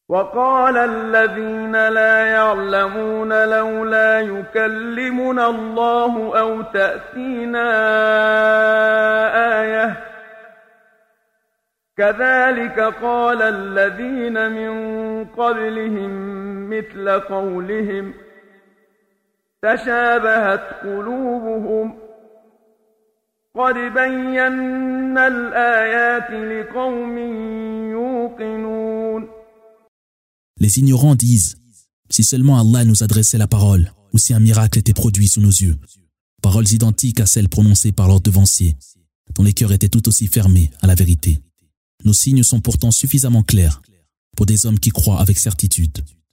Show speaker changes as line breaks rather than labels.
وقال الذين لا يعلمون لولا يكلمنا الله أو تأتينا آية كذلك قال الذين من قبلهم مثل قولهم تشابهت قلوبهم قد بينا الآيات لقوم يوقنون.
Les ignorants disent, si seulement Allah nous adressait la parole, ou si un miracle était produit sous nos yeux, paroles identiques à celles prononcées par leurs devanciers, dont les cœurs étaient tout aussi fermés à la vérité. Nos signes sont pourtant suffisamment clairs pour des hommes qui croient avec certitude.